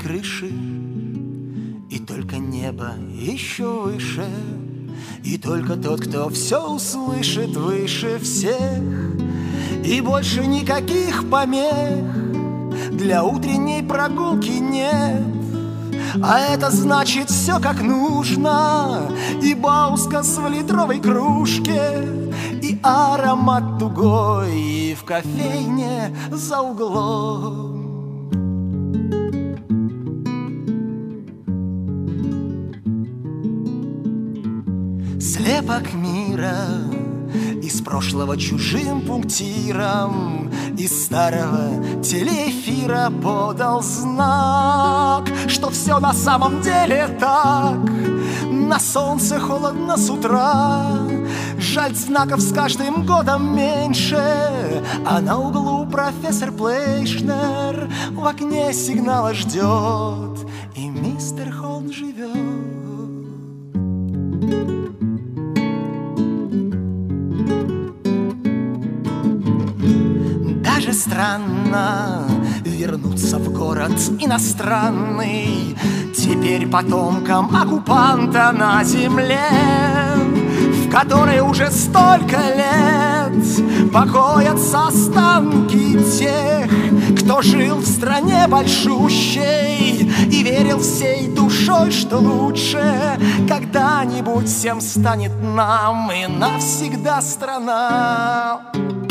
крыши, и только небо еще выше, и только тот, кто все услышит выше всех, и больше никаких помех для утренней прогулки нет. А это значит все как нужно, и баускас в литровой кружке, и аромат тугой, и в кофейне за углом. Слепок мира, из прошлого чужим пунктиром, из старого телеэфира подал знак, что все на самом деле так. На солнце холодно с утра, жаль, знаков с каждым годом меньше, а на углу профессор Плейшнер в окне сигнала ждет, и мистер Холм живет. Даже странно вернуться в город иностранный, теперь потомкам оккупанта на земле, в которой уже столько лет покоятся останки тех, кто жил в стране большущей и верил всей душой, что лучше когда-нибудь всем станет нам и навсегда страна.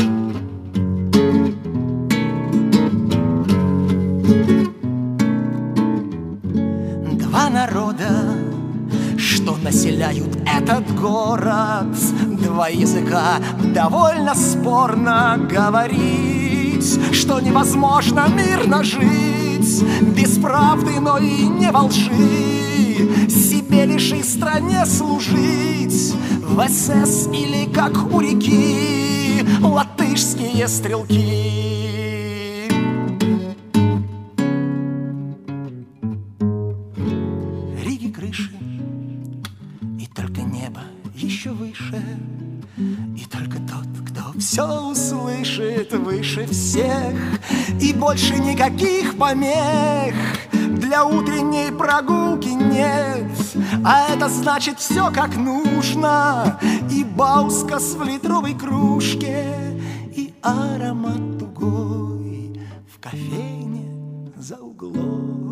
Два народа, что населяют этот город, два языка довольно спорно говорить, что невозможно мирно жить без правды, но и не во лжи, себе лишь и стране служить, в СС или как у реки латышские стрелки. Крыши, и только небо еще выше, и только тот, кто все услышит выше всех, и больше никаких помех для утренней прогулки нет. А это значит все как нужно, и баускас в литровой кружке, и аромат тугой в кофейне за углом.